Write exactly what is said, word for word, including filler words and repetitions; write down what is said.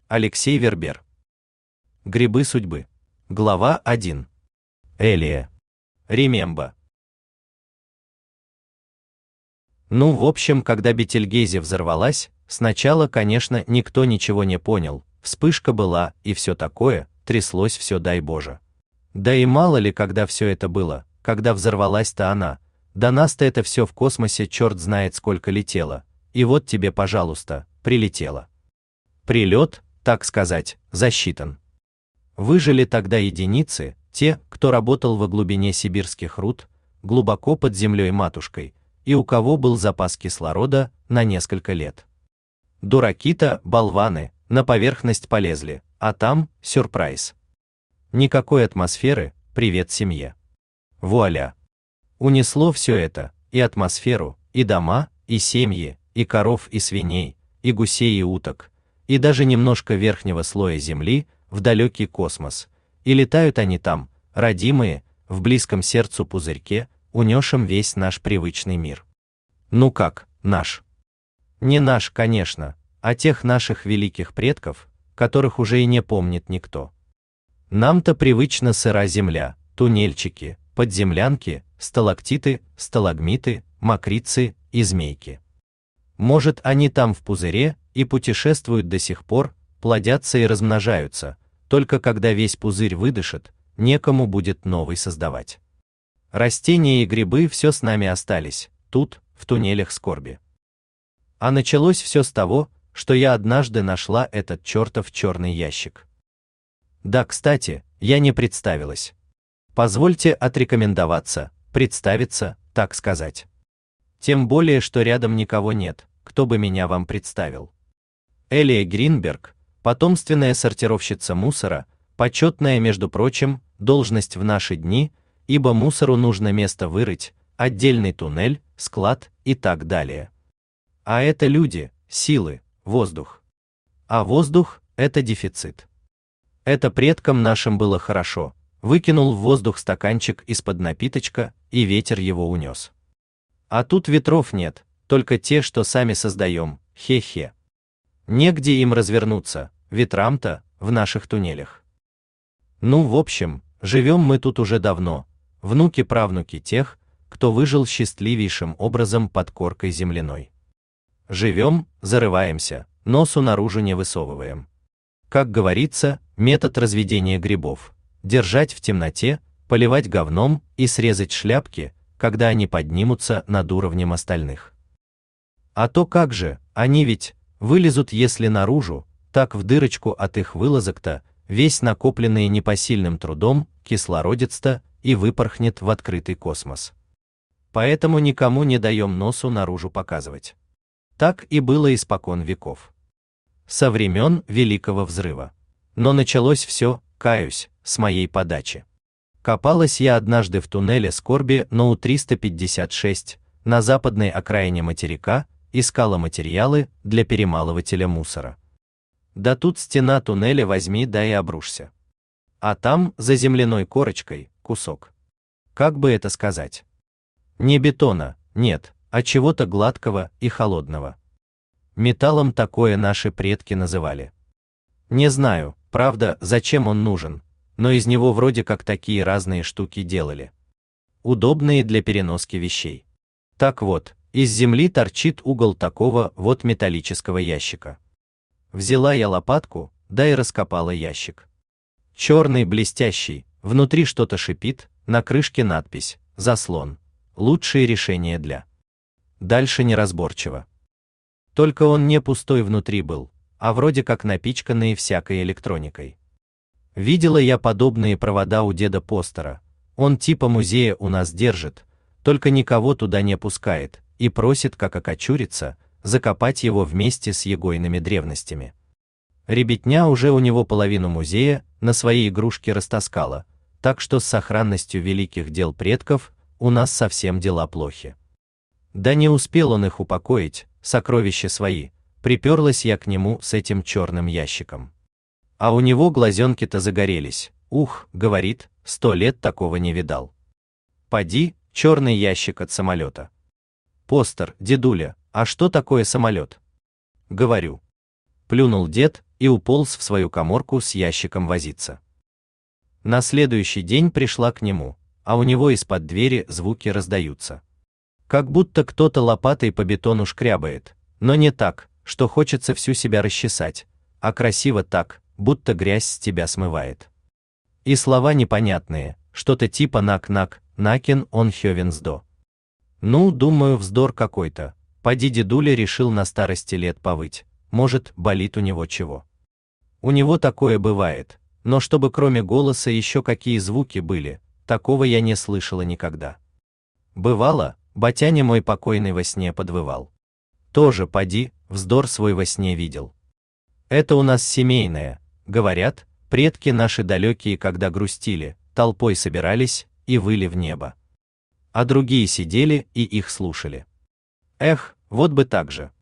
Алексей Вербер. Грибы судьбы. Глава один. Элия. Ремемба. Ну, в общем, когда Бетельгейзе взорвалась, сначала, конечно, никто ничего не понял, вспышка была и все такое, тряслось все, дай Боже. Да и мало ли, когда все это было, когда взорвалась-то она, до нас-то это все в космосе черт знает сколько летело, и вот тебе, пожалуйста, прилетело. Прилет, так сказать, засчитан. Выжили тогда единицы, те, кто работал во глубине сибирских руд, глубоко под землей матушкой, и у кого был запас кислорода на несколько лет. Дураки-то, болваны, на поверхность полезли, а там сюрприз. Никакой атмосферы, привет семье. Вуаля. Унесло все это, и атмосферу, и дома, и семьи, и коров, и свиней, и гусей, и уток, и даже немножко верхнего слоя земли в далекий космос, и летают они там, родимые, в близком сердцу пузырьке, унесшем весь наш привычный мир. Ну как, наш? Не наш, конечно, а тех наших великих предков, которых уже и не помнит никто. Нам-то привычна сыра земля, туннельчики, подземлянки, сталактиты, сталагмиты, мокрицы и змейки. Может, они там в пузыре и путешествуют до сих пор, плодятся и размножаются, только когда весь пузырь выдышит, некому будет новый создавать. Растения и грибы все с нами остались, тут, в туннелях скорби. А началось все с того, что я однажды нашла этот чертов черный ящик. Да, кстати, я не представилась. Позвольте отрекомендоваться, представиться, так сказать. Тем более, что рядом никого нет, кто бы меня вам представил. Элия Гринберг, потомственная сортировщица мусора, почетная, между прочим, должность в наши дни, ибо мусору нужно место вырыть, отдельный туннель, склад и так далее. А это люди, силы, воздух. А воздух – это дефицит. Это предкам нашим было хорошо, выкинул в воздух стаканчик из-под напиточка, и ветер его унес. А тут ветров нет, только те, что сами создаем, хе-хе. Негде им развернуться, ветрам-то, в наших туннелях. Ну, в общем, живем мы тут уже давно, внуки-правнуки тех, кто выжил счастливейшим образом под коркой земляной. Живем, зарываемся, носу наружу не высовываем. Как говорится, метод разведения грибов: держать в темноте, поливать говном и срезать шляпки, когда они поднимутся над уровнем остальных. А то как же, они ведь вылезут, если наружу, так в дырочку от их вылазок-то весь накопленный непосильным трудом кислородец-то и выпорхнет в открытый космос. Поэтому никому не даем носу наружу показывать. Так и было испокон веков. Со времен Великого Взрыва. Но началось все, каюсь, с моей подачи. Копалась я однажды в туннеле скорби НОУ триста пятьдесят шесть, на западной окраине материка, искала материалы для перемалывателя мусора. Да тут стена туннеля возьми да и обрушься. А там, за земляной корочкой, кусок. Как бы это сказать? Не бетона, нет, а чего-то гладкого и холодного. Металлом такое наши предки называли. Не знаю, правда, зачем он нужен, но из него вроде как такие разные штуки делали. Удобные для переноски вещей. Так вот, из земли торчит угол такого вот металлического ящика. Взяла я лопатку, да и раскопала ящик. Черный, блестящий, внутри что-то шипит, на крышке надпись «Заслон». Лучшие решения для. Дальше неразборчиво. Только он не пустой внутри был, а вроде как напичканный всякой электроникой. Видела я подобные провода у деда Постера, он типа музея у нас держит, только никого туда не пускает и просит, как окочуриться, закопать его вместе с егойными древностями. Ребятня уже у него половину музея на свои игрушки растаскала, так что с сохранностью великих дел предков у нас совсем дела плохи. Да не успел он их упокоить, сокровища свои, приперлась я к нему с этим черным ящиком. А у него глазенки-то загорелись, ух, говорит, сто лет такого не видал. Поди, черный ящик от самолета. Постер, дедуля, а что такое самолет? Говорю. Плюнул дед, и уполз в свою каморку с ящиком возиться. На следующий день пришла к нему, а у него из-под двери звуки раздаются. Как будто кто-то лопатой по бетону шкрябает, но не так, что хочется всю себя расчесать, а красиво так, будто грязь с тебя смывает. И слова непонятные, что-то типа нак-нак, накин он хёвенсдо. Ну, думаю, вздор какой-то. Поди дедуля решил на старости лет повыть, может, болит у него чего. У него такое бывает, но чтобы кроме голоса еще какие звуки были, такого я не слышала никогда. Бывало, батяня мой покойный во сне подвывал. Тоже поди, вздор свой во сне видел. Это у нас семейное, говорят, предки наши далекие, когда грустили, толпой собирались и выли в небо. А другие сидели и их слушали. Эх, вот бы так же.